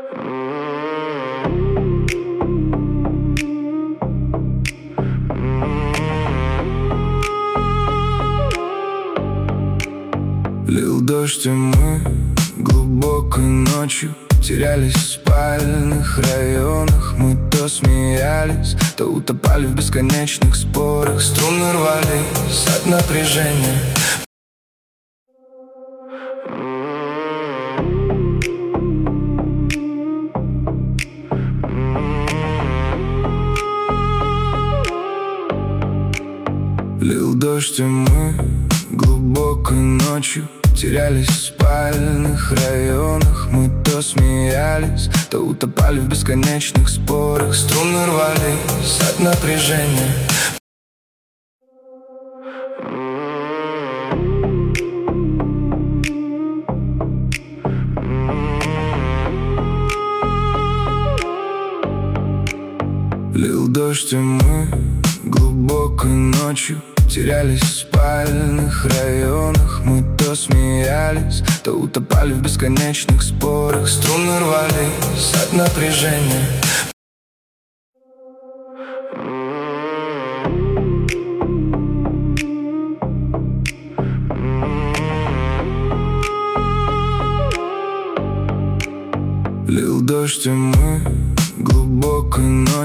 Лил дождь, и мы глубокой ночью терялись в спальных районах. Мы то смеялись, то утопали в бесконечных спорах. Струны рвались от напряжения. Лил дождь, и мы глубокой ночью терялись в спальных районах. Мы то смеялись, то утопали в бесконечных спорах. Струны рвались от напряжения. Лил дождь, и мы глубокой ночью терялись в спальных районах. Мы то смеялись, то утопали в бесконечных спорах. Струны рвались от напряжения. Лил дождь, и мы глубокой ночью